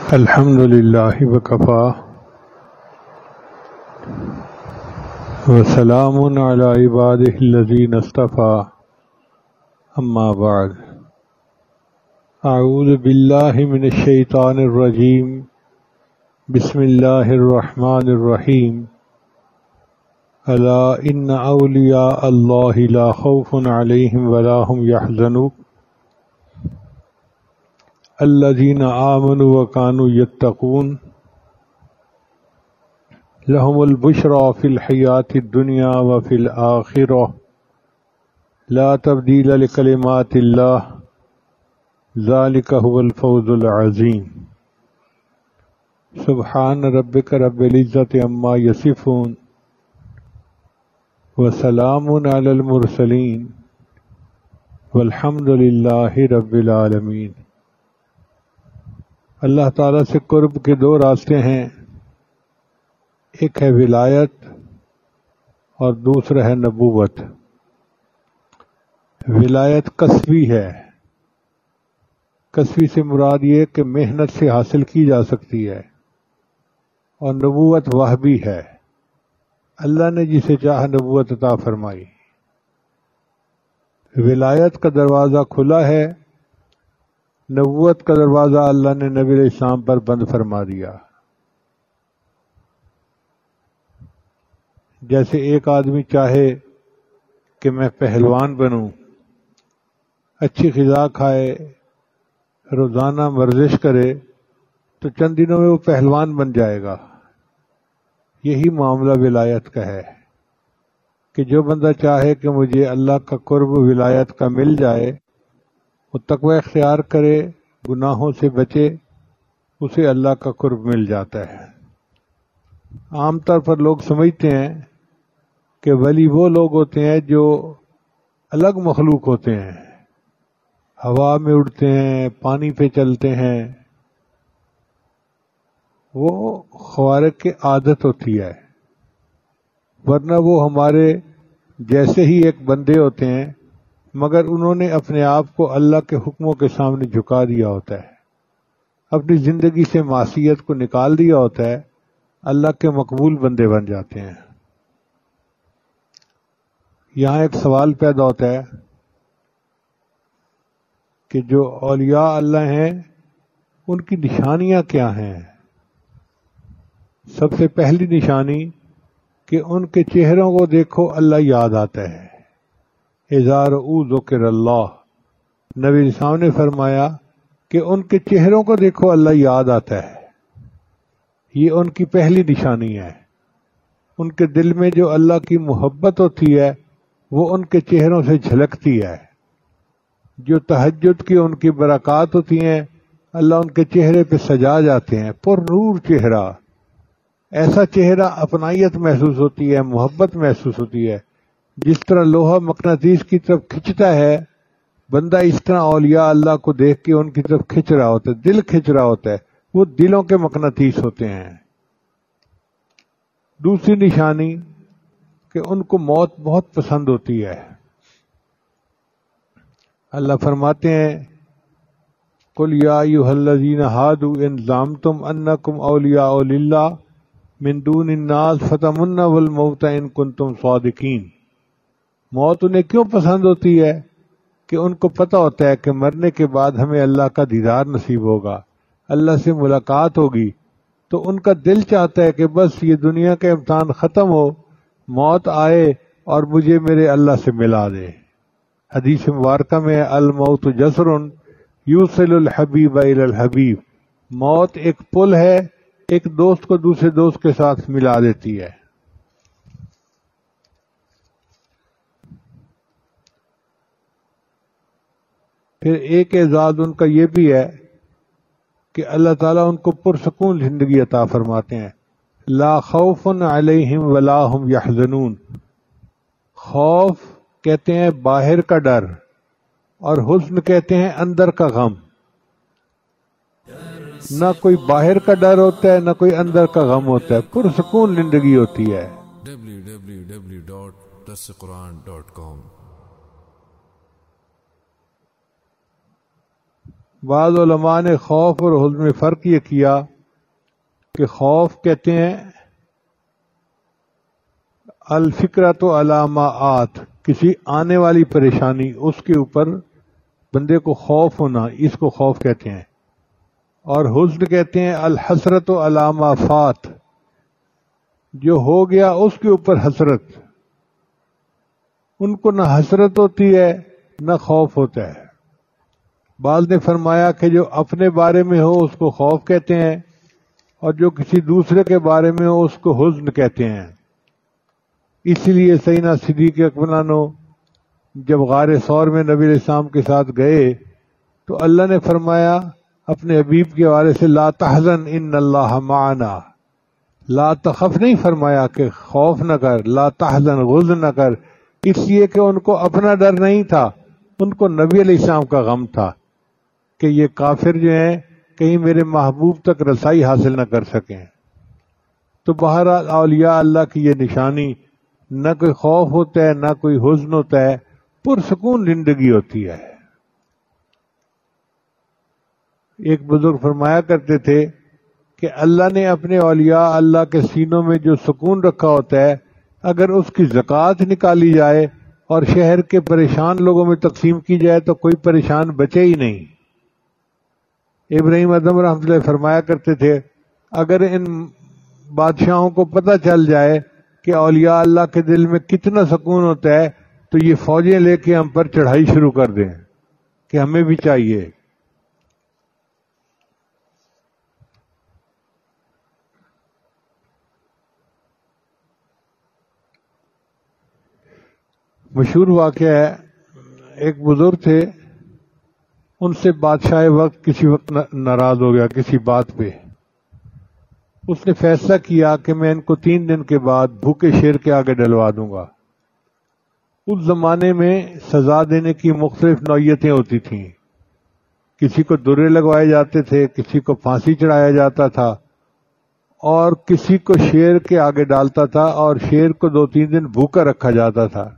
الحمد للہ وکفا وسلام علی عبادہ الذین اصطفی اما بعد اعوذ باللہ من الشیطان الرجیم بسم اللہ الرحمن الرحیم الا ان اولیاء اللہ لا خوف علیہم ولا هم یحزنون الذین آمنوا وکانوا یتقون لهم البشرى فی الحیاة الدنیا وفی الآخرہ لا تبدیل لکلمات اللہ ذلک هو الفوز العظیم سبحان ربک رب العزۃ عما یصفون وسلام علی المرسلین والحمد للہ رب العالمین۔ اللہ تعالیٰ سے قرب کے دو راستے ہیں، ایک ہے ولایت اور دوسرا ہے نبوت۔ ولایت کسبی ہے، کسبی سے مراد یہ کہ محنت سے حاصل کی جا سکتی ہے، اور نبوت وہبی ہے، اللہ نے جسے چاہا نبوت عطا فرمائی۔ ولایت کا دروازہ کھلا ہے، نبوت کا دروازہ اللہ نے نبی علیہ السلام پر بند فرما دیا۔ جیسے ایک آدمی چاہے کہ میں پہلوان بنوں، اچھی غذا کھائے، روزانہ ورزش کرے، تو چند دنوں میں وہ پہلوان بن جائے گا۔ یہی معاملہ ولایت کا ہے کہ جو بندہ چاہے کہ مجھے اللہ کا قرب ولایت کا مل جائے، وہ تقوی اختیار کرے، گناہوں سے بچے، اسے اللہ کا قرب مل جاتا ہے۔ عام طور پر لوگ سمجھتے ہیں کہ ولی وہ لوگ ہوتے ہیں جو الگ مخلوق ہوتے ہیں، ہوا میں اڑتے ہیں، پانی پہ چلتے ہیں، وہ خوارق کی عادت ہوتی ہے، ورنہ وہ ہمارے جیسے ہی ایک بندے ہوتے ہیں، مگر انہوں نے اپنے آپ کو اللہ کے حکموں کے سامنے جھکا دیا ہوتا ہے، اپنی زندگی سے معصیت کو نکال دیا ہوتا ہے، اللہ کے مقبول بندے بن جاتے ہیں۔ یہاں ایک سوال پیدا ہوتا ہے کہ جو اولیاء اللہ ہیں ان کی نشانیاں کیا ہیں؟ سب سے پہلی نشانی کہ ان کے چہروں کو دیکھو اللہ یاد آتا ہے۔ اذا رؤوا ذکر اللہ، نبی السلام نے فرمایا کہ ان کے چہروں کو دیکھو اللہ یاد آتا ہے، یہ ان کی پہلی نشانی ہے۔ ان کے دل میں جو اللہ کی محبت ہوتی ہے وہ ان کے چہروں سے جھلکتی ہے۔ جو تہجد کی ان کی برکات ہوتی ہیں، اللہ ان کے چہرے پہ سجا جاتے ہیں، پر نور چہرہ، ایسا چہرہ اپنائیت محسوس ہوتی ہے، محبت محسوس ہوتی ہے۔ جس طرح لوہا مقناطیس کی طرف کھنچتا ہے، بندہ اس طرح اولیاء اللہ کو دیکھ کے ان کی طرف کھنچ رہا ہوتا ہے، دل کھنچ رہا ہوتا ہے، وہ دلوں کے مقناطیس ہوتے ہیں۔ دوسری نشانی کہ ان کو موت بہت پسند ہوتی ہے۔ اللہ فرماتے ہیں قل یا ایھا الذین ھادوا ان زعمتم انکم اولیاء للہ من دون الناس فتمنوا الموت ان کنتم صادقین۔ موت انہیں کیوں پسند ہوتی ہے؟ کہ ان کو پتہ ہوتا ہے کہ مرنے کے بعد ہمیں اللہ کا دیدار نصیب ہوگا، اللہ سے ملاقات ہوگی، تو ان کا دل چاہتا ہے کہ بس یہ دنیا کا امتحان ختم ہو، موت آئے اور مجھے میرے اللہ سے ملا دے۔ حدیث مبارکہ میں الموت جسر یوصل الحبیب الی الحبیب، موت ایک پل ہے، ایک دوست کو دوسرے دوست کے ساتھ ملا دیتی ہے۔ پھر ایک اعزاز ان کا یہ بھی ہے کہ اللہ تعالیٰ ان کو پرسکون زندگی عطا فرماتے ہیں۔ لا خوف علیہم ولا هم یحزنون، خوف کہتے ہیں باہر کا ڈر، اور حزن کہتے ہیں اندر کا غم۔ نہ کوئی باہر کا ڈر ہوتا ہے، نہ کوئی اندر کا غم ہوتا ہے، پرسکون زندگی ہوتی ہے۔ www.dasquran.com بعض علماء نے خوف اور حزن میں فرق یہ کیا کہ خوف کہتے ہیں الفکرۃ علی ما آت، کسی آنے والی پریشانی اس کے اوپر بندے کو خوف ہونا، اس کو خوف کہتے ہیں. اور حزن کہتے ہیں الحسرۃ علی ما فات، جو ہو گیا اس کے اوپر حسرت. ان کو نہ حسرت ہوتی ہے نہ خوف ہوتا ہے. بعض نے فرمایا کہ جو اپنے بارے میں ہو اس کو خوف کہتے ہیں، اور جو کسی دوسرے کے بارے میں ہو اس کو حزن کہتے ہیں. اسی لیے سیدنا صدیق اکبر عنہ جب غار ثور میں نبی علیہ السلام کے ساتھ گئے تو اللہ نے فرمایا اپنے حبیب کے حوالے سے لا تحزن ان اللہ معنا، لا تخف نہیں فرمایا کہ خوف نہ کر، لا تحزن غضن نہ کر، اس لیے کہ ان کو اپنا ڈر نہیں تھا، ان کو نبی علیہ السلام کا غم تھا کہ یہ کافر جو ہیں کہیں میرے محبوب تک رسائی حاصل نہ کر سکیں. تو بہرحال اولیاء اللہ کی یہ نشانی، نہ کوئی خوف ہوتا ہے نہ کوئی حزن ہوتا ہے، پرسکون زندگی ہوتی ہے. ایک بزرگ فرمایا کرتے تھے کہ اللہ نے اپنے اولیاء اللہ کے سینوں میں جو سکون رکھا ہوتا ہے، اگر اس کی زکوٰۃ نکالی جائے اور شہر کے پریشان لوگوں میں تقسیم کی جائے تو کوئی پریشان بچے ہی نہیں. ابراہیم ادم رحمۃ اللہ فرمایا کرتے تھے اگر ان بادشاہوں کو پتہ چل جائے کہ اولیاء اللہ کے دل میں کتنا سکون ہوتا ہے تو یہ فوجیں لے کے ہم پر چڑھائی شروع کر دیں کہ ہمیں بھی چاہیے. مشہور واقعہ ہے، ایک بزرگ تھے، ان سے بادشاہ وقت کسی وقت ناراض ہو گیا کسی بات پہ. اس نے فیصلہ کیا کہ میں ان کو 3 دن کے بعد بھوکے شیر کے آگے ڈلوا دوں گا. اس زمانے میں سزا دینے کی مختلف نوعیتیں ہوتی تھیں، کسی کو درے لگوائے جاتے تھے، کسی کو پھانسی چڑھایا جاتا تھا، اور کسی کو شیر کے آگے ڈالتا تھا اور شیر کو 2-3 دن بھوکا رکھا جاتا تھا.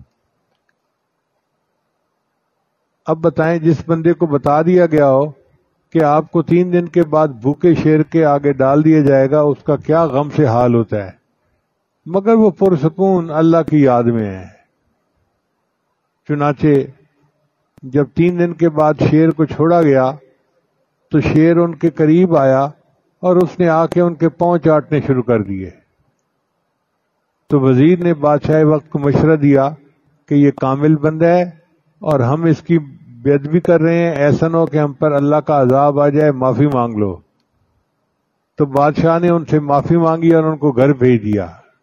اب بتائیں جس بندے کو بتا دیا گیا ہو کہ آپ کو 3 دن کے بعد بھوکے شیر کے آگے ڈال دیا جائے گا، اس کا کیا غم سے حال ہوتا ہے. مگر وہ پرسکون اللہ کی یاد میں ہے. چنانچہ جب 3 دن کے بعد شیر کو چھوڑا گیا تو شیر ان کے قریب آیا اور اس نے آ کے ان کے پاؤں چاٹنے شروع کر دیے. تو وزیر نے بادشاہ وقت کو مشورہ دیا کہ یہ کامل بندہ ہے اور ہم اس کی بے ادبی کر رہے ہیں، ایسا نہ ہو کہ ہم پر اللہ کا عذاب آ جائے، معافی مانگ لو. تو بادشاہ نے ان سے معافی مانگی اور ان کو گھر بھیج دیا.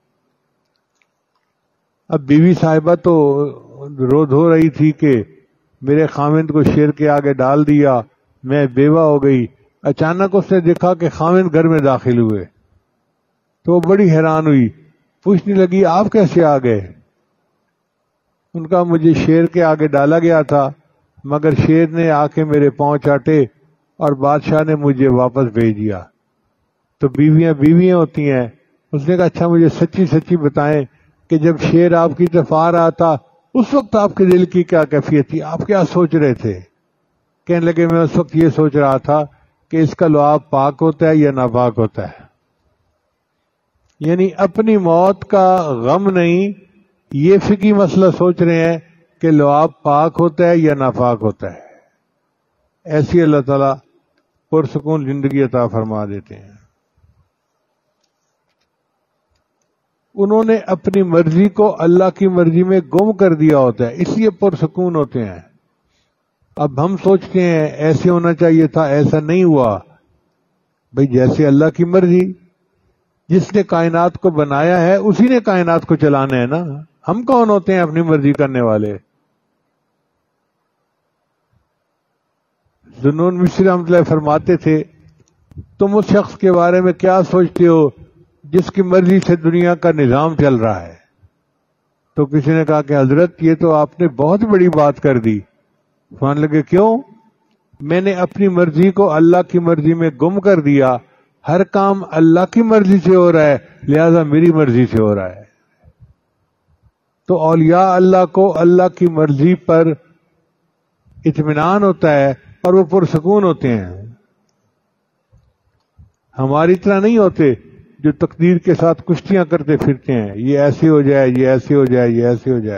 اب بیوی صاحبہ تو رو دھو رہی تھی کہ میرے خاوند کو شیر کے آگے ڈال دیا، میں بیوہ ہو گئی. اچانک اس نے دیکھا کہ خاوند گھر میں داخل ہوئے تو وہ بڑی حیران ہوئی، پوچھنے لگی آپ کیسے آ گئے؟ ان کا مجھے شیر کے آگے ڈالا گیا تھا مگر شیر نے آ کے میرے پاؤں چاٹے اور بادشاہ نے مجھے واپس بھیج دیا. تو بیویاں بیویاں ہوتی ہیں. اس نے کہا اچھا مجھے سچی سچی بتائیں کہ جب شیر آپ کی طرف آ رہا تھا اس وقت آپ کے دل کی کیا کیفیت تھی، آپ کیا سوچ رہے تھے؟ کہنے لگے میں اس وقت یہ سوچ رہا تھا کہ اس کا لعاب پاک ہوتا ہے یا ناپاک ہوتا ہے. یعنی اپنی موت کا غم نہیں، یہ فقہی مسئلہ سوچ رہے ہیں کہ لعاب پاک ہوتا ہے یا ناپاک ہوتا ہے. ایسی اللہ تعالیٰ پرسکون زندگی عطا فرما دیتے ہیں. انہوں نے اپنی مرضی کو اللہ کی مرضی میں گم کر دیا ہوتا ہے، اس لیے پرسکون ہوتے ہیں. اب ہم سوچتے ہیں ایسے ہونا چاہیے تھا، ایسا نہیں ہوا. بھئی جیسے اللہ کی مرضی، جس نے کائنات کو بنایا ہے اسی نے کائنات کو چلانا ہے نا. ہم کون ہوتے ہیں اپنی مرضی کرنے والے؟ ذنون مصری رحمۃ اللہ فرماتے تھے تم اس شخص کے بارے میں کیا سوچتے ہو جس کی مرضی سے دنیا کا نظام چل رہا ہے؟ تو کسی نے کہا کہ حضرت یہ تو آپ نے بہت بڑی بات کر دی. فرمانے لگے کیوں؟ میں نے اپنی مرضی کو اللہ کی مرضی میں گم کر دیا. ہر کام اللہ کی مرضی سے ہو رہا ہے لہذا میری مرضی سے ہو رہا ہے. تو اولیاء اللہ کو اللہ کی مرضی پر اطمینان ہوتا ہے اور وہ پرسکون ہوتے ہیں. ہماری طرح نہیں ہوتے جو تقدیر کے ساتھ کشتیاں کرتے پھرتے ہیں، یہ ایسے ہو جائے، یہ ایسے ہو جائے، یہ ایسے ہو جائے.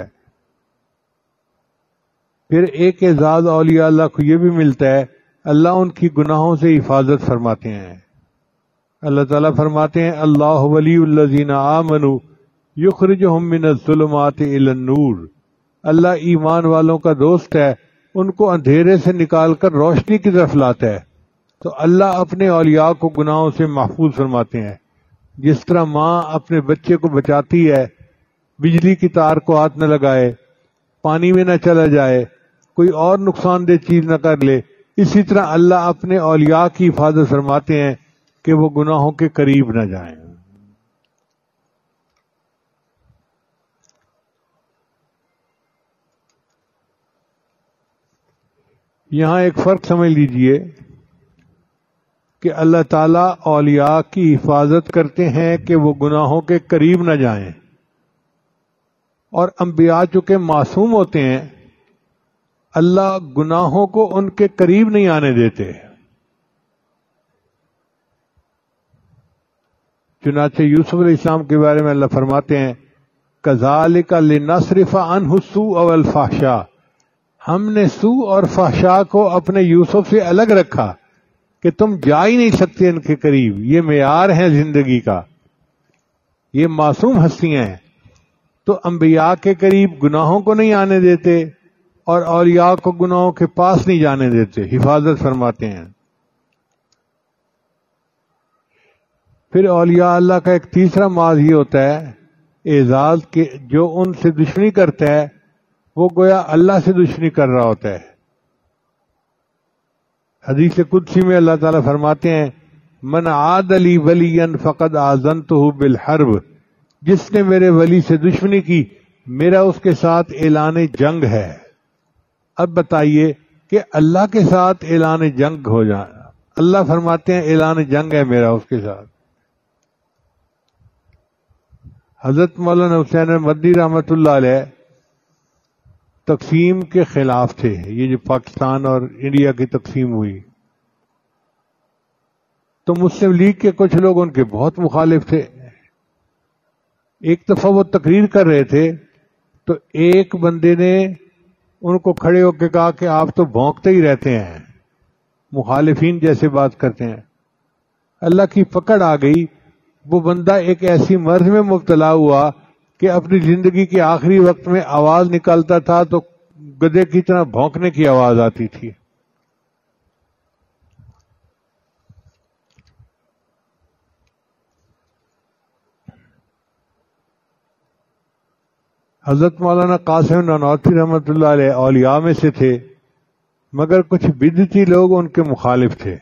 پھر ایک اعزاز اولیاء اللہ کو یہ بھی ملتا ہے، اللہ ان کی گناہوں سے حفاظت فرماتے ہیں. اللہ تعالیٰ فرماتے ہیں اللہ ولی الذین آمنوا یخرجہم من الظلمات الی النور. اللہ ایمان والوں کا دوست ہے، ان کو اندھیرے سے نکال کر روشنی کی طرف لاتا ہے. تو اللہ اپنے اولیاء کو گناہوں سے محفوظ فرماتے ہیں. جس طرح ماں اپنے بچے کو بچاتی ہے، بجلی کی تار کو ہاتھ نہ لگائے، پانی میں نہ چلا جائے، کوئی اور نقصان دہ چیز نہ کر لے، اسی طرح اللہ اپنے اولیاء کی حفاظت فرماتے ہیں کہ وہ گناہوں کے قریب نہ جائیں. یہاں ایک فرق سمجھ لیجئے کہ اللہ تعالیٰ اولیاء کی حفاظت کرتے ہیں کہ وہ گناہوں کے قریب نہ جائیں، اور انبیاء چونکہ معصوم ہوتے ہیں اللہ گناہوں کو ان کے قریب نہیں آنے دیتے. چنانچہ یوسف علیہ السلام کے بارے میں اللہ فرماتے ہیں کذالک لنصرف عنہ السوء والفحشاء. ہم نے سوء اور فحشاء کو اپنے یوسف سے الگ رکھا کہ تم جا ہی نہیں سکتے ان کے قریب. یہ معیار ہے زندگی کا، یہ معصوم ہستیاں ہیں. تو انبیاء کے قریب گناہوں کو نہیں آنے دیتے اور اولیاء کو گناہوں کے پاس نہیں جانے دیتے، حفاظت فرماتے ہیں. پھر اولیاء اللہ کا ایک تیسرا معاذ یہ ہوتا ہے اعزاز کہ جو ان سے دشمنی کرتا ہے وہ گویا اللہ سے دشمنی کر رہا ہوتا ہے. حدیث قدسی میں اللہ تعالیٰ فرماتے ہیں من عاد لی ولیا فقد آذنتہ بالحرب. جس نے میرے ولی سے دشمنی کی میرا اس کے ساتھ اعلان جنگ ہے. اب بتائیے کہ اللہ کے ساتھ اعلان جنگ ہو جانا، اللہ فرماتے ہیں اعلان جنگ ہے میرا اس کے ساتھ. حضرت مولانا حسین مدنی رحمۃ اللہ علیہ تقسیم کے خلاف تھے. یہ جو پاکستان اور انڈیا کی تقسیم ہوئی تو مسلم لیگ کے کچھ لوگ ان کے بہت مخالف تھے. ایک دفعہ وہ تقریر کر رہے تھے تو ایک بندے نے ان کو کھڑے ہو کے کہا کہ آپ تو بھونکتے ہی رہتے ہیں، مخالفین جیسے بات کرتے ہیں. اللہ کی پکڑ آ گئی، وہ بندہ ایک ایسی مرض میں مبتلا ہوا کہ اپنی زندگی کے آخری وقت میں آواز نکالتا تھا تو گدھے کی طرح بھونکنے کی آواز آتی تھی. حضرت مولانا قاسم نانوتوی رحمۃ اللہ علیہ اولیاء میں سے تھے، مگر کچھ بدعتی لوگ ان کے مخالف تھے.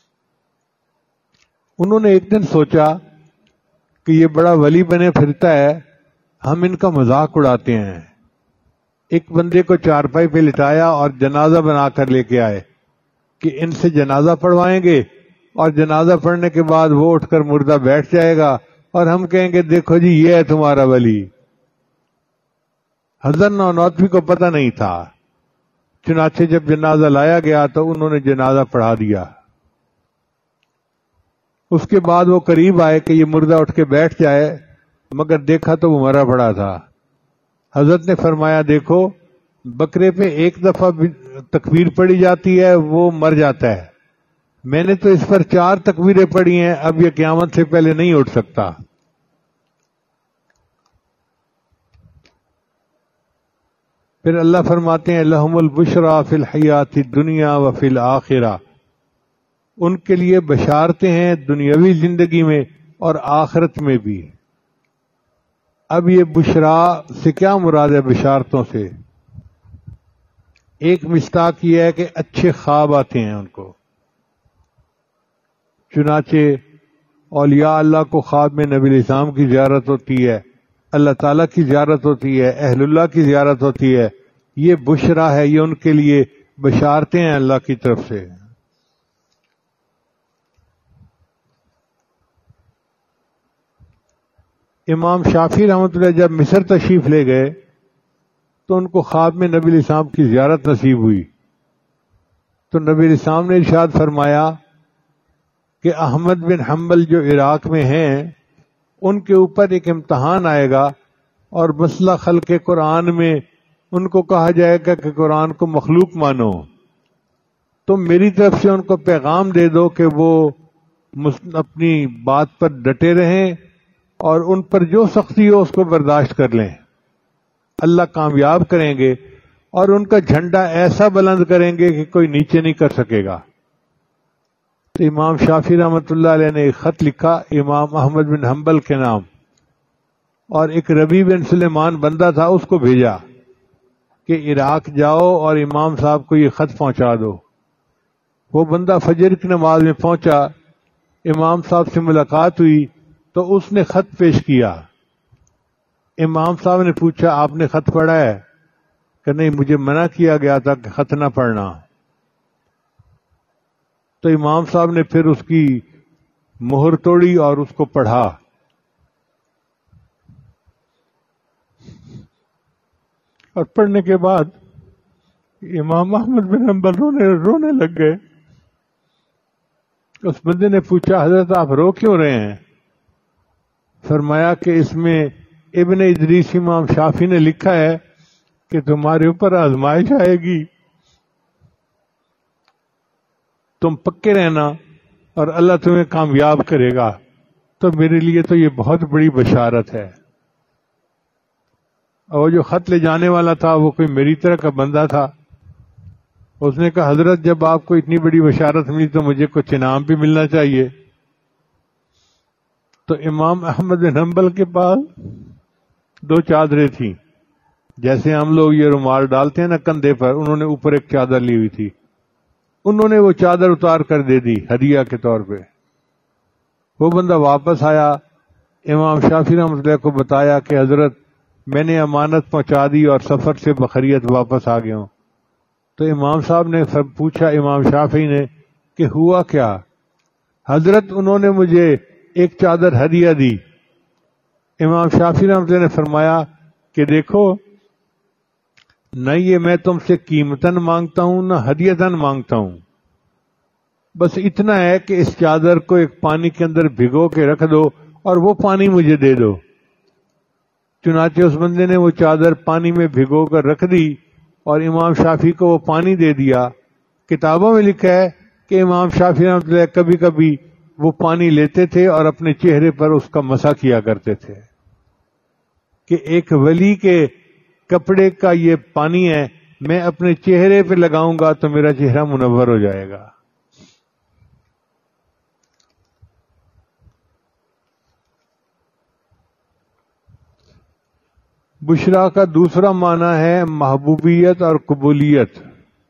انہوں نے ایک دن سوچا کہ یہ بڑا ولی بنے پھرتا ہے، ہم ان کا مذاق اڑاتے ہیں. ایک بندے کو چارپائی پہ لٹایا اور جنازہ بنا کر لے کے آئے کہ ان سے جنازہ پڑھوائیں گے اور جنازہ پڑھنے کے بعد وہ اٹھ کر مردہ بیٹھ جائے گا اور ہم کہیں گے دیکھو جی یہ ہے تمہارا ولی. حضرت نانوتوی کو پتہ نہیں تھا، چنانچہ جب جنازہ لایا گیا تو انہوں نے جنازہ پڑھا دیا. اس کے بعد وہ قریب آئے کہ یہ مردہ اٹھ کے بیٹھ جائے، مگر دیکھا تو وہ مرا پڑا تھا. حضرت نے فرمایا دیکھو بکرے پہ ایک دفعہ تکبیر پڑھی جاتی ہے وہ مر جاتا ہے، میں نے تو اس پر 4 تکبیریں پڑھی ہیں، اب یہ قیامت سے پہلے نہیں اٹھ سکتا. پھر اللہ فرماتے ہیں لہم البشریٰ فی الحیات الدنیا وفی الآخرہ. ان کے لیے بشارتیں ہیں دنیاوی زندگی میں اور آخرت میں بھی. اب یہ بشرا سے کیا مراد ہے؟ بشارتوں سے ایک مصداق یہ ہے کہ اچھے خواب آتے ہیں ان کو. چنانچہ اولیاء اللہ کو خواب میں نبی علیہ السلام کی زیارت ہوتی ہے، اللہ تعالیٰ کی زیارت ہوتی ہے، اہل اللہ کی زیارت ہوتی ہے. یہ بشرا ہے، یہ ان کے لیے بشارتیں ہیں اللہ کی طرف سے. امام شافعی رحمۃ اللہ جب مصر تشریف لے گئے تو ان کو خواب میں نبی علیہ السلام کی زیارت نصیب ہوئی. تو نبی اسلام نے ارشاد فرمایا کہ احمد بن حنبل جو عراق میں ہیں ان کے اوپر ایک امتحان آئے گا اور مسئلہ خلق قرآن میں ان کو کہا جائے گا کہ قرآن کو مخلوق مانو، تو میری طرف سے ان کو پیغام دے دو کہ وہ اپنی بات پر ڈٹے رہیں اور ان پر جو سختی ہو اس کو برداشت کر لیں، اللہ کامیاب کریں گے اور ان کا جھنڈا ایسا بلند کریں گے کہ کوئی نیچے نہیں کر سکے گا۔ تو امام شافعی رحمۃ اللہ علیہ نے ایک خط لکھا امام احمد بن حنبل کے نام، اور ایک ربیع بن سلیمان بندہ تھا، اس کو بھیجا کہ عراق جاؤ اور امام صاحب کو یہ خط پہنچا دو۔ وہ بندہ فجر کی نماز میں پہنچا، امام صاحب سے ملاقات ہوئی تو اس نے خط پیش کیا۔ امام صاحب نے پوچھا آپ نے خط پڑھا ہے؟ کہ نہیں، مجھے منع کیا گیا تھا کہ خط نہ پڑھنا۔ تو امام صاحب نے پھر اس کی مہر توڑی اور اس کو پڑھا۔ اور پڑھنے کے بعد امام احمد بن حنبل رونے لگ گئے۔ اس بندے نے پوچھا حضرت آپ رو کیوں رہے ہیں؟ فرمایا کہ اس میں ابن ادریس امام شافعی نے لکھا ہے کہ تمہارے اوپر آزمائش آئے گی، تم پکے رہنا اور اللہ تمہیں کامیاب کرے گا، تو میرے لیے تو یہ بہت بڑی بشارت ہے۔ اور وہ جو خط لے جانے والا تھا وہ کوئی میری طرح کا بندہ تھا، اس نے کہا حضرت جب آپ کو اتنی بڑی بشارت ملی تو مجھے کچھ انعام بھی ملنا چاہیے۔ تو امام احمد بن حنبل کے پاس 2 چادریں تھیں، جیسے ہم لوگ یہ رومال ڈالتے ہیں نا کندھے پر، انہوں نے اوپر ایک چادر لی ہوئی تھی، انہوں نے وہ چادر اتار کر دے دی ہدیہ کے طور پہ۔ وہ بندہ واپس آیا، امام شافعی رحمۃ اللہ کو بتایا کہ حضرت میں نے امانت پہنچا دی اور سفر سے بخیریت واپس آ گیا ہوں۔ تو امام صاحب نے پوچھا امام شافعی نے کہ ہوا کیا؟ حضرت انہوں نے مجھے ایک چادر ہدیہ دی۔ امام شافعی رحمۃ اللہ نے فرمایا کہ دیکھو، نہ یہ میں تم سے قیمتاً مانگتا ہوں نہ ہدیتاً مانگتا ہوں، بس اتنا ہے کہ اس چادر کو ایک پانی کے اندر بھگو کے رکھ دو اور وہ پانی مجھے دے دو۔ چنانچہ اس بندے نے وہ چادر پانی میں بھگو کر رکھ دی اور امام شافعی کو وہ پانی دے دیا۔ کتابوں میں لکھا ہے کہ امام شافعی رحمۃ اللہ کبھی کبھی وہ پانی لیتے تھے اور اپنے چہرے پر اس کا مسح کیا کرتے تھے کہ ایک ولی کے کپڑے کا یہ پانی ہے، میں اپنے چہرے پہ لگاؤں گا تو میرا چہرہ منور ہو جائے گا۔ بشرا کا دوسرا معنی ہے محبوبیت اور قبولیت۔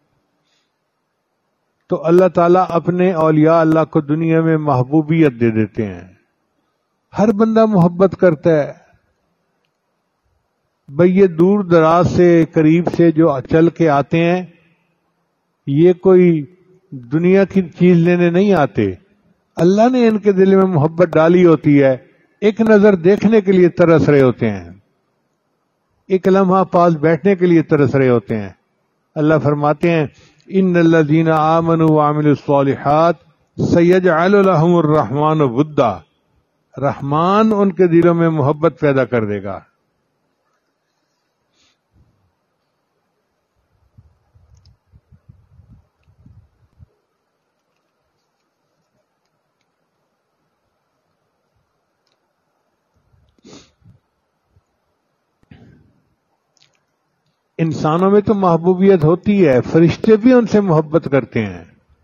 تو اللہ تعالیٰ اپنے اولیاء اللہ کو دنیا میں محبوبیت دے دیتے ہیں، ہر بندہ محبت کرتا ہے۔ بھئی یہ دور دراز سے قریب سے جو چل کے آتے ہیں، یہ کوئی دنیا کی چیز لینے نہیں آتے، اللہ نے ان کے دل میں محبت ڈالی ہوتی ہے، ایک نظر دیکھنے کے لیے ترس رہے ہوتے ہیں، ایک لمحہ پاس بیٹھنے کے لیے ترس رہے ہوتے ہیں۔ اللہ فرماتے ہیں ان الذین آمنوا وعملوا الصالحات سیجعل لهم الرحمن ودا، رحمان ان کے دلوں میں محبت پیدا کر دے گا۔ انسانوں میں تو محبوبیت ہوتی ہے، فرشتے بھی ان سے محبت کرتے ہیں۔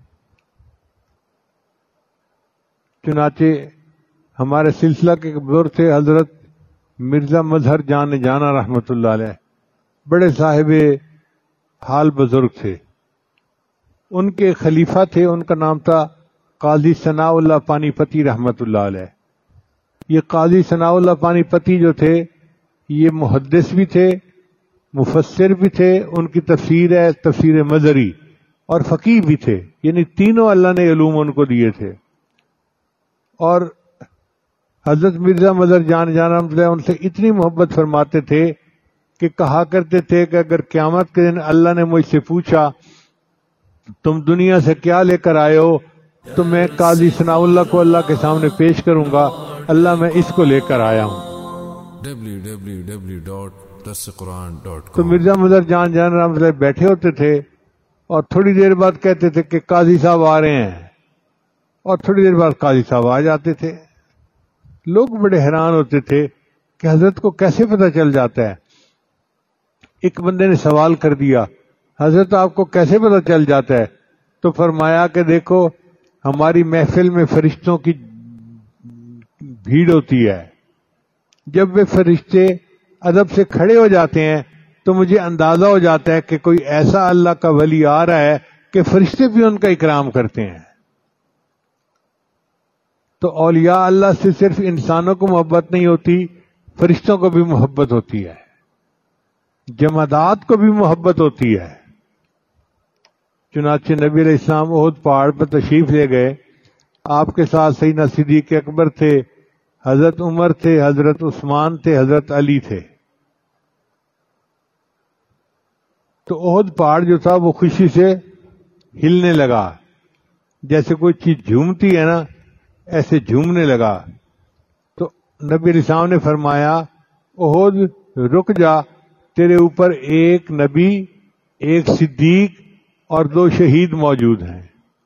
چنانچہ ہمارے سلسلہ کے بزرگ تھے حضرت مرزا مظہر جان جانا رحمت اللہ علیہ، بڑے صاحب حال بزرگ تھے، ان کے خلیفہ تھے، ان کا نام تھا قاضی ثناء اللہ پانی پتی رحمت اللہ علیہ۔ یہ قاضی ثناء اللہ پانی پتی جو تھے یہ محدث بھی تھے، مفسر بھی تھے، ان کی تفسیر ہے تفسیر مظہری، اور فقیہ بھی تھے، یعنی تینوں اللہ نے علوم ان کو دیے تھے۔ اور حضرت مرزا مظہر جان جانا ان سے اتنی محبت فرماتے تھے کہ کہا کرتے تھے کہ اگر قیامت کے دن اللہ نے مجھ سے پوچھا تم دنیا سے کیا لے کر آئے ہو؟ تو میں قاضی ثناء اللہ کو اللہ کے سامنے پیش کروں گا، اللہ میں اس کو لے کر آیا ہوں۔ www.darusquran.com تو مرزا مظہر جان رحمۃ اللہ بیٹھے ہوتے تھے اور تھوڑی دیر بعد کہتے تھے کہ قاضی صاحب آ رہے ہیں، اور تھوڑی دیر بعد قاضی صاحب آ جاتے تھے۔ لوگ بڑے حیران ہوتے تھے کہ حضرت کو کیسے پتہ چل جاتا ہے۔ ایک بندے نے سوال کر دیا، حضرت آپ کو کیسے پتہ چل جاتا ہے؟ تو فرمایا کہ دیکھو ہماری محفل میں فرشتوں کی بھیڑ ہوتی ہے، جب وہ فرشتے ادب سے کھڑے ہو جاتے ہیں تو مجھے اندازہ ہو جاتا ہے کہ کوئی ایسا اللہ کا ولی آ رہا ہے کہ فرشتے بھی ان کا اکرام کرتے ہیں۔ تو اولیاء اللہ سے صرف انسانوں کو محبت نہیں ہوتی، فرشتوں کو بھی محبت ہوتی ہے، جمادات کو بھی محبت ہوتی ہے۔ چنانچہ نبی علیہ السلام احد پہاڑ پر تشریف لے گئے، آپ کے ساتھ سیدنا صدیق اکبر تھے، حضرت عمر تھے، حضرت عثمان تھے، حضرت علی تھے۔ تو احد پہاڑ جو تھا وہ خوشی سے ہلنے لگا، جیسے کوئی چیز جھومتی ہے نا، ایسے جھومنے لگا۔ تو نبی علیہ السلام نے فرمایا احد رک جا، تیرے اوپر ایک نبی، ایک صدیق اور 2 شہید موجود ہیں۔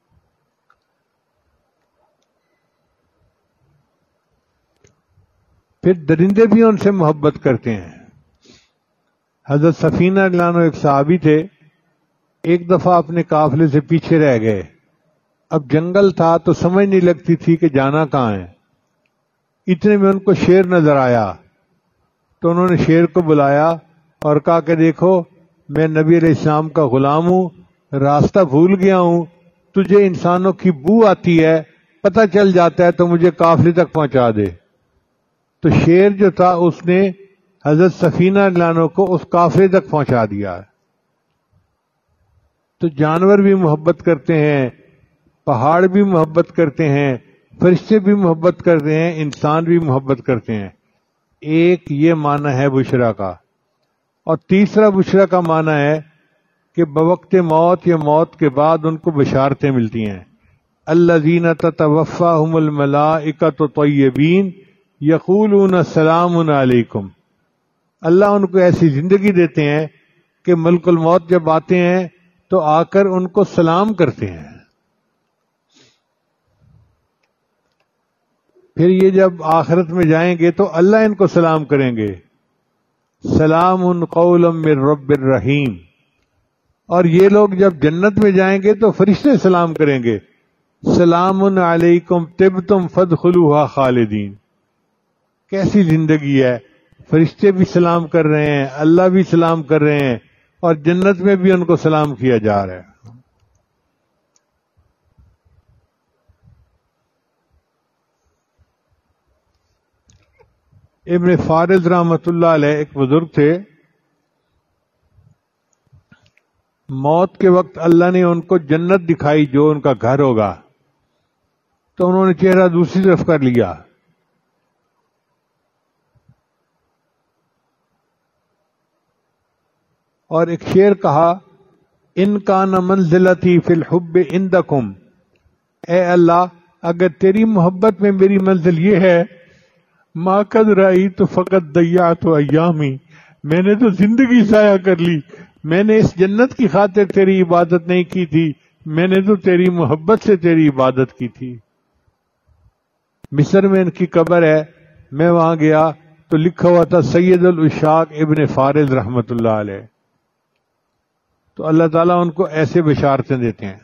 پھر درندے بھی ان سے محبت کرتے ہیں۔ حضرت سفینہ رضی اللہ عنہ ایک صحابی تھے، ایک دفعہ اپنے قافلے سے پیچھے رہ گئے۔ اب جنگل تھا تو سمجھ نہیں لگتی تھی کہ جانا کہاں ہے۔ اتنے میں ان کو شیر نظر آیا، تو انہوں نے شیر کو بلایا اور کہا کہ دیکھو میں نبی علیہ السلام کا غلام ہوں، راستہ بھول گیا ہوں، تجھے انسانوں کی بو آتی ہے، پتہ چل جاتا ہے تو مجھے قافلے تک پہنچا دے۔ تو شیر جو تھا اس نے حضرت سفینہ رضی اللہ عنہ کو اس قافلے تک پہنچا دیا۔ تو جانور بھی محبت کرتے ہیں، پہاڑ بھی محبت کرتے ہیں، فرشتے بھی محبت کرتے ہیں، انسان بھی محبت کرتے ہیں۔ ایک یہ معنی ہے بشرا کا، اور تیسرا بشرا کا معنی ہے کہ بوقت موت یا موت کے بعد ان کو بشارتیں ملتی ہیں۔ الذین تتوفاہم الملائکۃ طیبین یقولون سلام علیکم، اللہ ان کو ایسی زندگی دیتے ہیں کہ ملک الموت جب آتے ہیں تو آ کر ان کو سلام کرتے ہیں۔ پھر یہ جب آخرت میں جائیں گے تو اللہ ان کو سلام کریں گے، سلام قولا من رب الرحیم۔ اور یہ لوگ جب جنت میں جائیں گے تو فرشتے سلام کریں گے، سلام علیکم طبتم فادخلوها خالدین۔ کیسی زندگی ہے، فرشتے بھی سلام کر رہے ہیں، اللہ بھی سلام کر رہے ہیں، اور جنت میں بھی ان کو سلام کیا جا رہا ہے۔ ابن فارض رحمۃ اللہ علیہ ایک بزرگ تھے، موت کے وقت اللہ نے ان کو جنت دکھائی جو ان کا گھر ہوگا، تو انہوں نے چہرہ دوسری طرف کر لیا۔ اور ایک شعر کہا، ان کان منزلتی فی الحب عندکم، اے اللہ اگر تیری محبت میں میری منزل یہ ہے، ما قد رأیت فقط ضیعت ایامی، میں نے تو زندگی ضائع کر لی، میں نے اس جنت کی خاطر تیری عبادت نہیں کی تھی، میں نے تو تیری محبت سے تیری عبادت کی تھی۔ مصر میں ان کی قبر ہے، میں وہاں گیا تو لکھا ہوا تھا سید العشاق ابن فارض رحمۃ اللہ علیہ۔ تو اللہ تعالیٰ ان کو ایسے بشارتیں دیتے ہیں۔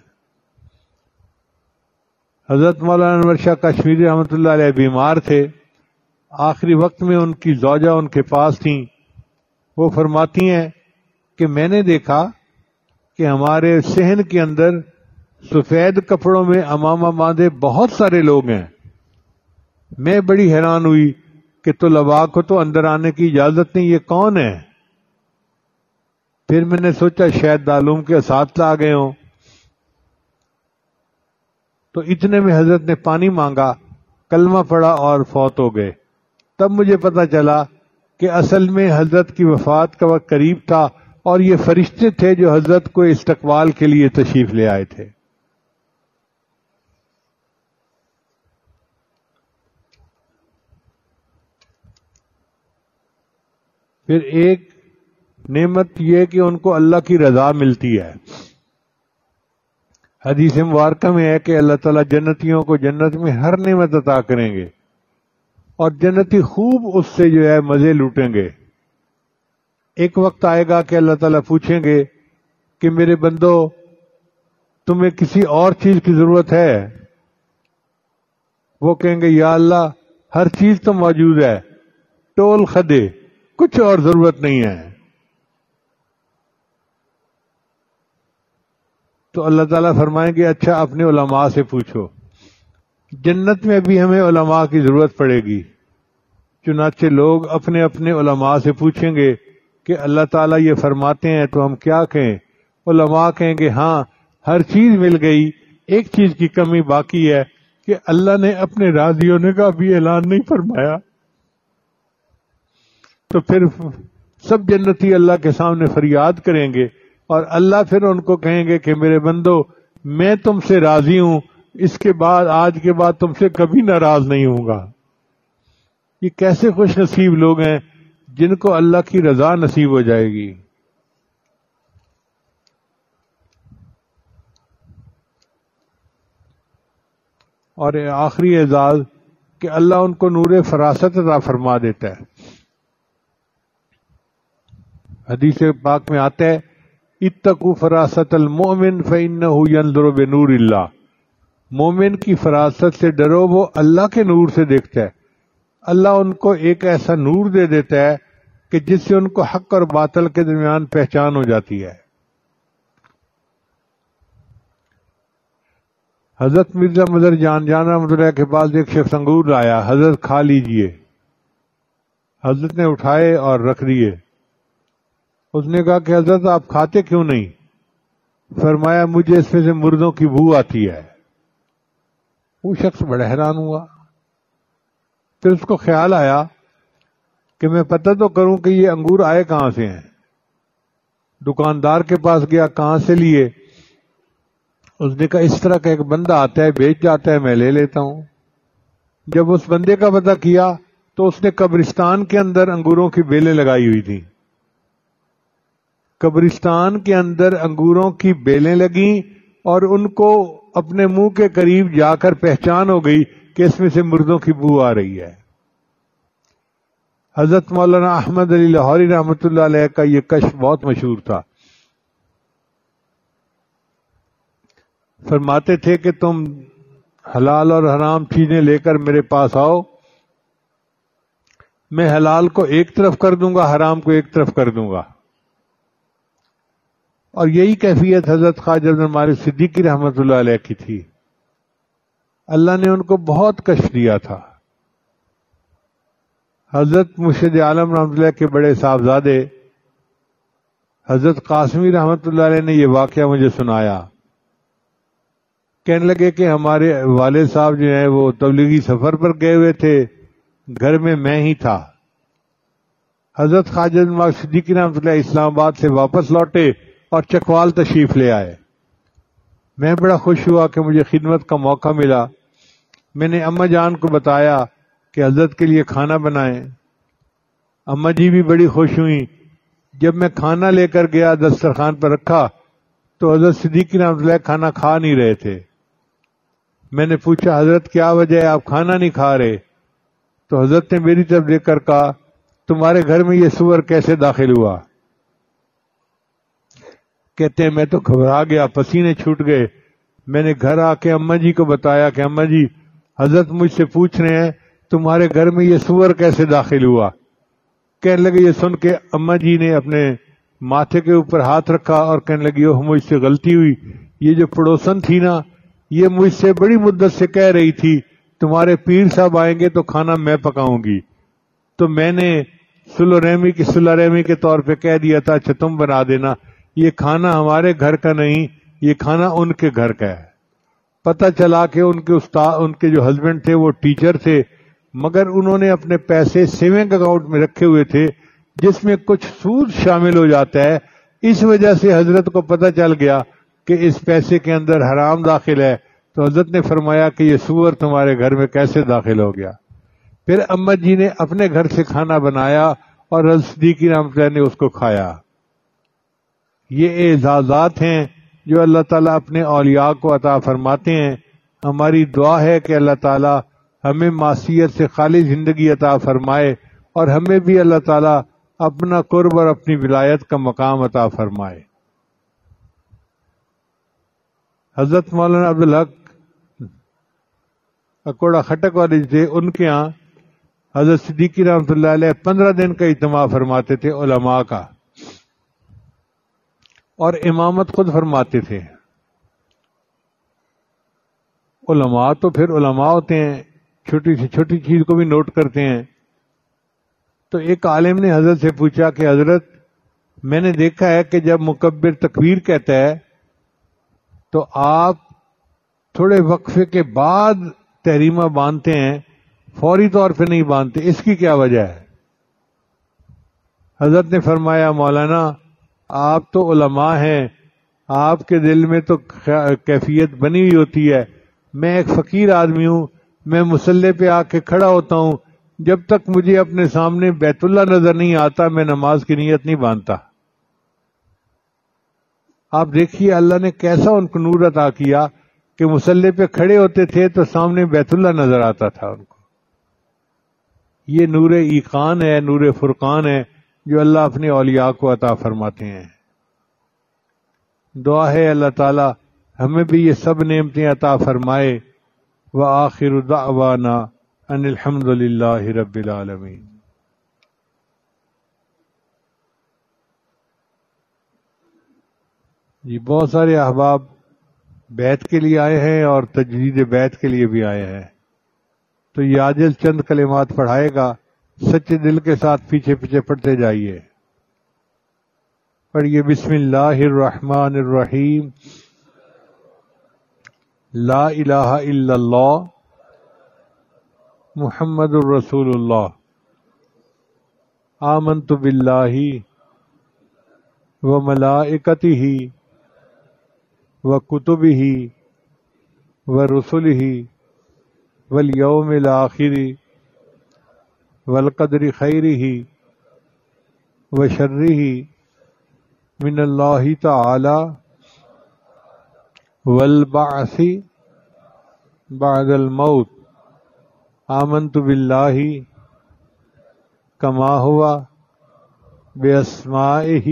حضرت مولانا انور شاہ کشمیری رحمۃ اللہ علیہ بیمار تھے، آخری وقت میں ان کی زوجہ ان کے پاس تھیں، وہ فرماتی ہیں کہ میں نے دیکھا کہ ہمارے صحن کے اندر سفید کپڑوں میں امامہ باندھے بہت سارے لوگ ہیں۔ میں بڑی حیران ہوئی کہ طلباء کو تو اندر آنے کی اجازت نہیں، یہ کون ہے؟ پھر میں نے سوچا شاید دارالعلوم کے اساتذہ آ گئے ہوں، تو اتنے میں حضرت نے پانی مانگا، کلمہ پڑھا اور فوت ہو گئے۔ تب مجھے پتہ چلا کہ اصل میں حضرت کی وفات کا وقت قریب تھا، اور یہ فرشتے تھے جو حضرت کو استقبال کے لیے تشریف لے آئے تھے. پھر ایک نعمت یہ کہ ان کو اللہ کی رضا ملتی ہے. حدیث مبارکہ میں ہے کہ اللہ تعالیٰ جنتیوں کو جنت میں ہر نعمت عطا کریں گے اور جنتی خوب اس سے جو ہے مزے لوٹیں گے. ایک وقت آئے گا کہ اللہ تعالیٰ پوچھیں گے کہ میرے بندو تمہیں کسی اور چیز کی ضرورت ہے؟ وہ کہیں گے یا اللہ ہر چیز تو موجود ہے، ٹول خدے، کچھ اور ضرورت نہیں ہے. تو اللہ تعالیٰ فرمائیں گے اچھا اپنے علماء سے پوچھو. جنت میں بھی ہمیں علماء کی ضرورت پڑے گی. چنانچہ لوگ اپنے اپنے علماء سے پوچھیں گے کہ اللہ تعالیٰ یہ فرماتے ہیں تو ہم کیا کہیں؟ علماء کہیں گے ہاں ہر چیز مل گئی، ایک چیز کی کمی باقی ہے کہ اللہ نے اپنے راضی ہونے کا بھی اعلان نہیں فرمایا. تو پھر سب جنتی اللہ کے سامنے فریاد کریں گے اور اللہ پھر ان کو کہیں گے کہ میرے بندو میں تم سے راضی ہوں، اس کے بعد آج کے بعد تم سے کبھی ناراض نہیں ہوں گا. یہ کیسے خوش نصیب لوگ ہیں جن کو اللہ کی رضا نصیب ہو جائے گی. اور آخری اعزاز کہ اللہ ان کو نور فراست عطا فرما دیتا ہے. حدیث پاک میں آتا ہے اتقوا فراست المؤمن فإنه ينظر بنور اللہ. مومن کی فراست سے ڈرو، وہ اللہ کے نور سے دیکھتا ہے. اللہ ان کو ایک ایسا نور دے دیتا ہے کہ جس سے ان کو حق اور باطل کے درمیان پہچان ہو جاتی ہے. حضرت مرزا مظہر جان رحمۃ اللہ کے پاس ایک شخص انگور لایا. حضرت کھا لیجئے. حضرت نے اٹھائے اور رکھ دیے. اس نے کہا کہ حضرت آپ کھاتے کیوں نہیں؟ فرمایا مجھے اس میں سے مردوں کی بو آتی ہے. وہ شخص بڑا حیران ہوا. پھر اس کو خیال آیا کہ میں پتہ تو کروں کہ یہ انگور آئے کہاں سے ہیں. دکاندار کے پاس گیا، کہاں سے لیے؟ اس نے کہا اس طرح کا ایک بندہ آتا ہے بیچ جاتا ہے، میں لے لیتا ہوں. جب اس بندے کا پتہ کیا تو اس نے قبرستان کے اندر انگوروں کی بیلیں لگائی ہوئی تھیں. قبرستان کے اندر انگوروں کی بیلیں لگیں اور ان کو اپنے منہ کے قریب جا کر پہچان ہو گئی کہ اس میں سے مردوں کی بو آ رہی ہے. حضرت مولانا احمد علی لاہوری رحمۃ اللہ علیہ کا یہ کشف بہت مشہور تھا. فرماتے تھے کہ تم حلال اور حرام چیزیں لے کر میرے پاس آؤ، میں حلال کو ایک طرف کر دوں گا، حرام کو ایک طرف کر دوں گا. اور یہی کیفیت حضرت خواجہ عبد المالک صدیقی رحمۃ اللہ علیہ کی تھی. اللہ نے ان کو بہت کشف دیا تھا. حضرت مرشد عالم رحمۃ اللہ کے بڑے صاحبزادے حضرت قاسمی رحمۃ اللہ علیہ نے یہ واقعہ مجھے سنایا. کہنے لگے کہ ہمارے والد صاحب جو ہیں وہ تبلیغی سفر پر گئے ہوئے تھے، گھر میں میں ہی تھا. حضرت خواجہ عبد المالک صدیقی رحمۃ اللہ اسلام آباد سے واپس لوٹے اور چکوال تشریف لے آئے. میں بڑا خوش ہوا کہ مجھے خدمت کا موقع ملا. میں نے اماں جان کو بتایا کہ حضرت کے لیے کھانا بنائیں. اماں جی بھی بڑی خوش ہوئیں. جب میں کھانا لے کر گیا دسترخوان پر رکھا تو حضرت صدیقی رحمۃ اللہ کھانا کھا نہیں رہے تھے. میں نے پوچھا حضرت کیا وجہ ہے آپ کھانا نہیں کھا رہے؟ تو حضرت نے میری طرف دیکھ کر کہا تمہارے گھر میں یہ سور کیسے داخل ہوا؟ کہتے ہیں میں تو گھبرا گیا، پسینے چھوٹ گئے. میں نے گھر آ کے اماں جی کو بتایا کہ اماں جی حضرت مجھ سے پوچھ رہے ہیں تمہارے گھر میں یہ سور کیسے داخل ہوا؟ کہنے لگے یہ سن کے اماں جی نے اپنے ماتھے کے اوپر ہاتھ رکھا اور کہنے لگی اوہ مجھ سے غلطی ہوئی. یہ جو پڑوسن تھی نا یہ مجھ سے بڑی مدت سے کہہ رہی تھی تمہارے پیر صاحب آئیں گے تو کھانا میں پکاؤں گی، تو میں نے صلح رحمی کے طور پہ کہہ دیا تھا اچھا تم بنا دینا. یہ کھانا ہمارے گھر کا نہیں، یہ کھانا ان کے گھر کا ہے. پتہ چلا کہ ان کے جو ہسبینڈ تھے وہ ٹیچر تھے، مگر انہوں نے اپنے پیسے سیونگ اکاؤنٹ میں رکھے ہوئے تھے جس میں کچھ سود شامل ہو جاتا ہے، اس وجہ سے حضرت کو پتہ چل گیا کہ اس پیسے کے اندر حرام داخل ہے، تو حضرت نے فرمایا کہ یہ سور تمہارے گھر میں کیسے داخل ہو گیا؟ پھر امت جی نے اپنے گھر سے کھانا بنایا اور حضرت صدیق رحمۃ اللہ نے اس کو کھایا۔ یہ اعزازات ہیں جو اللہ تعالیٰ اپنے اولیاء کو عطا فرماتے ہیں۔ ہماری دعا ہے کہ اللہ تعالیٰ ہمیں معصیت سے خالی زندگی عطا فرمائے اور ہمیں بھی اللہ تعالیٰ اپنا قرب اور اپنی ولایت کا مقام عطا فرمائے۔ حضرت مولانا عبدالحق اکوڑا خٹک والے تھے، ان کے ہاں حضرت صدیقی رحمۃ اللہ علیہ 15 دن کا اجتماع فرماتے تھے علماء کا، اور امامت خود فرماتے تھے۔ علماء تو پھر علماء ہوتے ہیں، چھوٹی سی چھوٹی چیز کو بھی نوٹ کرتے ہیں۔ تو ایک عالم نے حضرت سے پوچھا کہ حضرت، میں نے دیکھا ہے کہ جب مکبر تکبیر کہتا ہے تو آپ تھوڑے وقفے کے بعد تحریمہ باندھتے ہیں، فوری طور پہ نہیں باندھتے، اس کی کیا وجہ ہے؟ حضرت نے فرمایا مولانا آپ تو علماء ہیں، آپ کے دل میں تو کیفیت بنی ہوئی ہوتی ہے، میں ایک فقیر آدمی ہوں، میں مصلی پہ آ کے کھڑا ہوتا ہوں، جب تک مجھے اپنے سامنے بیت اللہ نظر نہیں آتا میں نماز کی نیت نہیں باندھتا۔ آپ دیکھیے اللہ نے کیسا ان کو نور عطا کیا کہ مصلی پہ کھڑے ہوتے تھے تو سامنے بیت اللہ نظر آتا تھا ان کو۔ یہ نور ایقان ہے، نور فرقان ہے جو اللہ اپنے اولیاء کو عطا فرماتے ہیں۔ دعا ہے اللہ تعالی ہمیں بھی یہ سب نعمتیں عطا فرمائے۔ وآخر دعوانا ان الحمد للہ رب العالمین۔ جی بہت سارے احباب بیت کے لیے آئے ہیں اور تجدید بیت کے لیے بھی آئے ہیں، تو یہ عاجل چند کلمات پڑھائے گا، سچے دل کے ساتھ پیچھے پیچھے پڑھتے جائیے۔ پڑھیے بسم اللہ الرحمن الرحیم۔ لا الہ الا اللہ محمد الرسول اللہ۔ آمنت باللہ وملائکتہ وکتبہ ورسلہ والیوم الآخر والقدر خیرہ وشرہ من اللہ تعالی والبعث بعد الموت۔ آمنت باللہ کما ہوا باسمائہ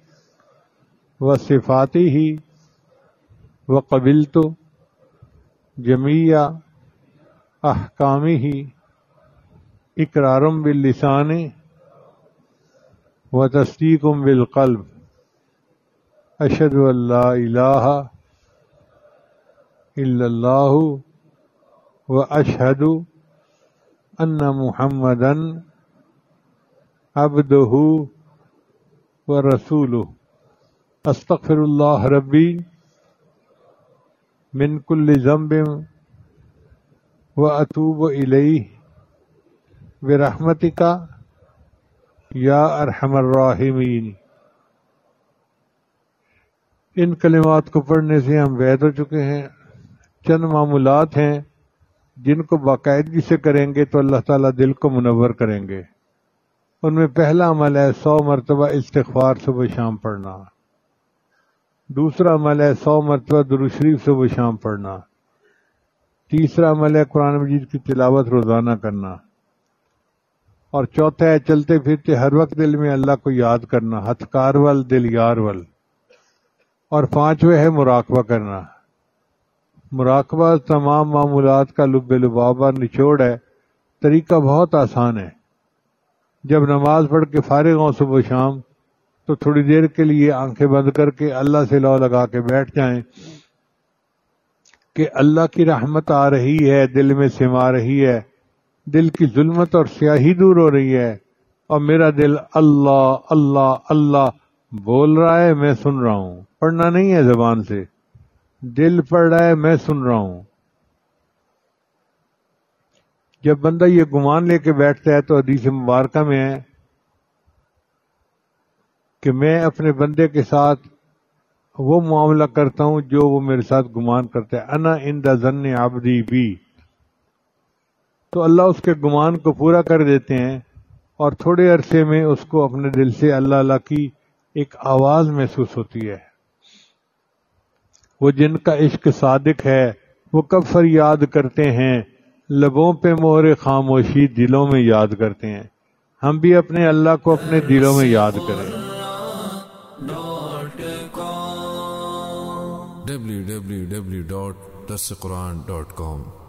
وصفاتہ وقبلت جمیع احکامہ اقرار باللسان وتصدیق بالقلب۔ اشہد ان لا الہ الا اللہ واشہد ان محمدا عبدہ ورسولہ۔ استغفر اللہ ربی من کل ذنب واتوب الیہ برحمتک یا ارحم الراحمین۔ ان کلمات کو پڑھنے سے ہم وید ہو چکے ہیں۔ چند معمولات ہیں جن کو باقاعدگی سے کریں گے تو اللہ تعالیٰ دل کو منور کریں گے۔ ان میں پہلا عمل ہے 100 مرتبہ استغفار صبح شام پڑھنا۔ دوسرا عمل ہے 100 مرتبہ درود شریف صبح شام پڑھنا۔ تیسرا عمل ہے قرآن مجید کی تلاوت روزانہ کرنا۔ اور چوتھا ہے چلتے پھرتے ہر وقت دل میں اللہ کو یاد کرنا، ہتھکار ول دل یار ول۔ اور پانچویں ہے مراقبہ کرنا۔ مراقبہ تمام معمولات کا لب لبابہ نچوڑ ہے۔ طریقہ بہت آسان ہے۔ جب نماز پڑھ کے فارغ ہوں صبح شام تو تھوڑی دیر کے لیے آنکھیں بند کر کے اللہ سے لو لگا کے بیٹھ جائیں کہ اللہ کی رحمت آ رہی ہے، دل میں سما رہی ہے، دل کی ظلمت اور سیاہی دور ہو رہی ہے، اور میرا دل اللہ اللہ اللہ بول رہا ہے، میں سن رہا ہوں۔ پڑھنا نہیں ہے زبان سے، دل پڑھ رہا ہے، میں سن رہا ہوں۔ جب بندہ یہ گمان لے کے بیٹھتا ہے تو حدیث مبارکہ میں ہے کہ میں اپنے بندے کے ساتھ وہ معاملہ کرتا ہوں جو وہ میرے ساتھ گمان کرتا ہے. انا عند ظن عبدی بی. تو اللہ اس کے گمان کو پورا کر دیتے ہیں اور تھوڑے عرصے میں اس کو اپنے دل سے اللہ کی ایک آواز محسوس ہوتی ہے. وہ جن کا عشق صادق ہے وہ کب فریاد کرتے ہیں، لبوں پہ مہر خاموشی دلوں میں یاد کرتے ہیں. ہم بھی اپنے اللہ کو اپنے دلوں میں یاد کریں. www.dasquran.com